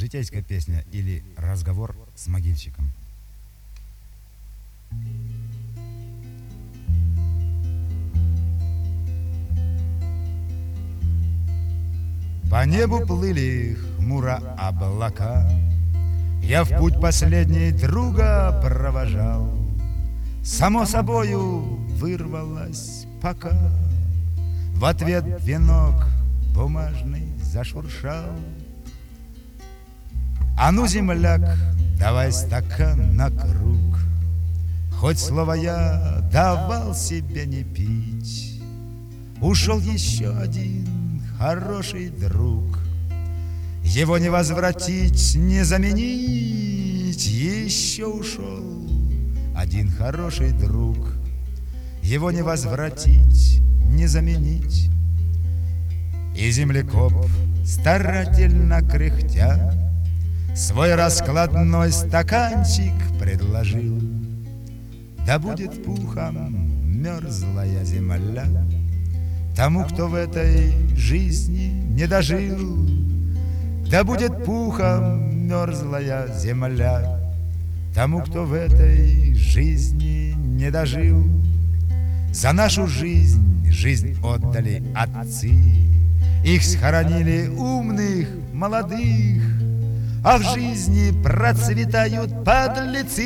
Житейская песня или разговор с могильщиком. По небу плыли хмуро облака, я в путь последний друга провожал. Само собою вырвалось пока, в ответ венок бумажный зашуршал. А ну, земляк, давай стакан на круг, хоть слово я давал себе не пить. Ушел еще один хороший друг, его не возвратить, не заменить. Еще ушел один хороший друг, его не возвратить, не заменить. И землекоп, старательно кряхтя, свой раскладной стаканчик предложил. Да будет пухом мерзлая земля тому, кто в этой жизни не дожил. Да будет пухом мерзлая земля тому, кто в этой жизни не дожил. За нашу жизнь отдали отцы, их схоронили умных, молодых, а в жизни процветают подлецы,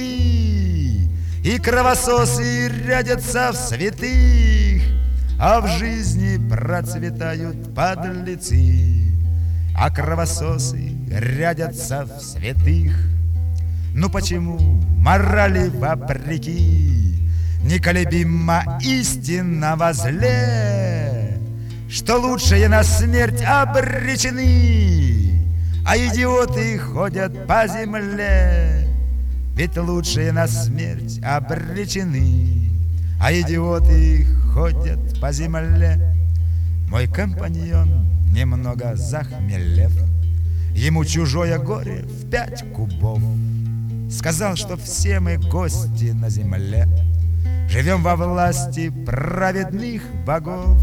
и кровососы рядятся в святых. А в жизни процветают подлецы, а кровососы рядятся в святых. Ну почему морали вопреки неколебима истина во зле, что лучшие на смерть обречены, а идиоты ходят по земле? Ведь лучшие на смерть обречены, а идиоты ходят по земле. Мой компаньон, немного захмелев, ему чужое горе в 5 кубов, сказал, что все мы гости на земле, живем во власти праведных богов.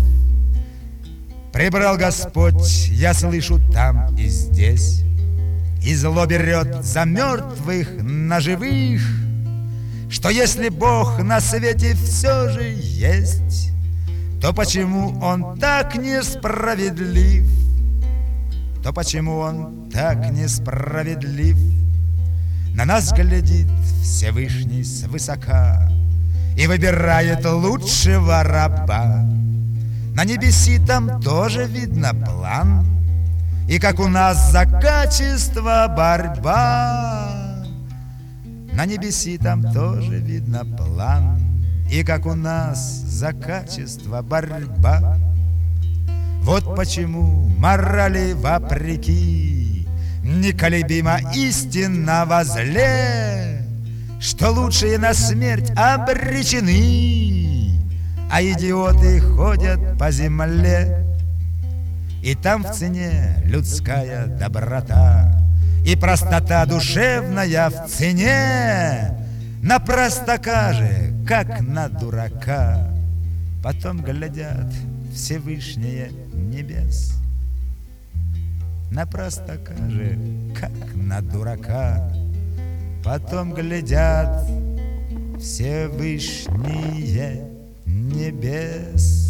Прибрал Господь, я слышу, там и здесь, и зло берет за мертвых на живых, что если Бог на свете все же есть, то почему Он так несправедлив? То почему Он так несправедлив? На нас глядит Всевышний свысока и выбирает лучшего раба. На небеси там тоже видно план, и как у нас за качество борьба. На небеси там тоже видно план, и как у нас за качество борьба. Вот почему морали вопреки неколебима истина во зле, что лучшие на смерть обречены, а идиоты ходят по земле. И там в цене людская доброта, и простота душевная в цене. На простака же, как на дурака, потом глядят Всевышнее небес. На простака же, как на дурака, потом глядят Всевышние небес.